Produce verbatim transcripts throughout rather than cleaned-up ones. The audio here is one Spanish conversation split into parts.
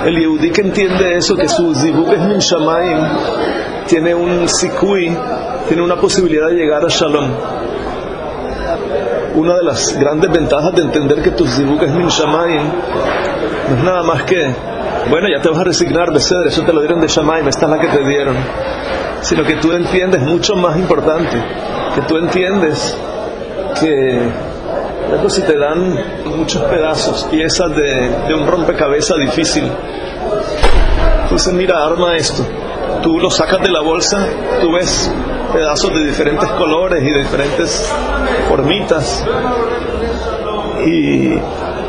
El Yehudí que entiende eso, que su zivuk es min shamayim, tiene un sikui, tiene una posibilidad de llegar a Shalom. Una de las grandes ventajas de entender que tu zivuk es min shamayim no es nada más que, bueno, ya te vas a resignar, Beseder, eso te lo dieron de shamayim, esta es la que te dieron, sino que tú entiendes, mucho más importante, que tú entiendes que si te dan muchos pedazos, piezas de, de un rompecabezas difícil, tú dices, mira, arma esto, tú lo sacas de la bolsa, tú ves pedazos de diferentes colores y de diferentes formitas y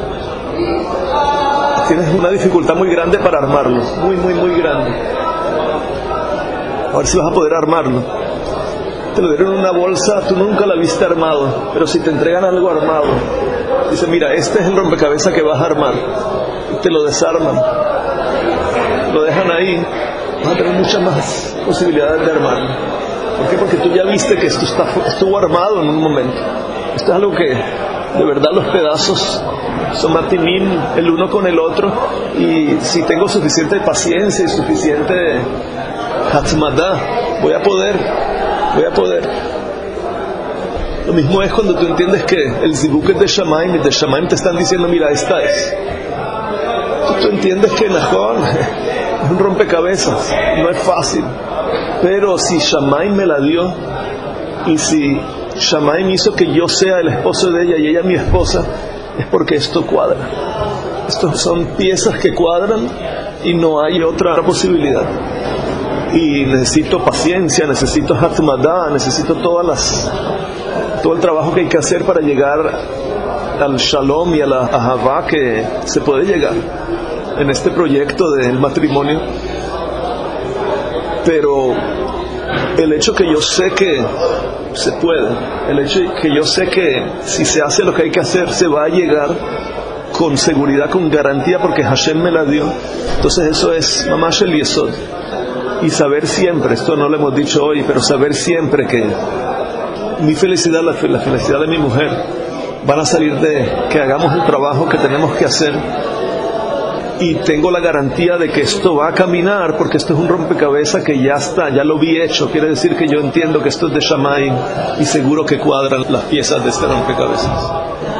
tienes una dificultad muy grande para armarlo, muy, muy, muy grande. A ver si vas a poder armarlo. Te lo dieron en una bolsa, tú nunca la viste armado, pero si te entregan algo armado, dice, mira, este es el rompecabezas que vas a armar, y te lo desarman, lo dejan ahí, vas a tener muchas más posibilidades de armarlo. ¿Por qué? Porque tú ya viste que esto está, estuvo armado en un momento. Esto es algo que, de verdad, los pedazos son matimín el uno con el otro, y si tengo suficiente paciencia y suficiente hatzmadah, voy a poder voy a poder lo mismo es cuando tú entiendes que el zivuk es de Shamayim y de Shamayim te están diciendo, mira, esta es. Tú, tú entiendes que Najón es un rompecabezas, no es fácil, pero si Shamayim me la dio y si Shamayim hizo que yo sea el esposo de ella y ella mi esposa, es porque esto cuadra. Estos son piezas que cuadran y no hay otra posibilidad. Y necesito paciencia, necesito hatmadah, necesito todas las, todo el trabajo que hay que hacer para llegar al shalom y a la ahavá que se puede llegar en este proyecto del matrimonio. Pero el hecho que yo sé que se puede, el hecho que yo sé que si se hace lo que hay que hacer, se va a llegar con seguridad, con garantía, porque Hashem me la dio. Entonces eso es mamash el yesod. Y saber siempre, esto no lo hemos dicho hoy, pero saber siempre que mi felicidad, la, la felicidad de mi mujer, van a salir de que hagamos el trabajo que tenemos que hacer, y tengo la garantía de que esto va a caminar, porque esto es un rompecabezas que ya está, ya lo vi hecho. Quiere decir que yo entiendo que esto es de Shamayim y seguro que cuadran las piezas de este rompecabezas.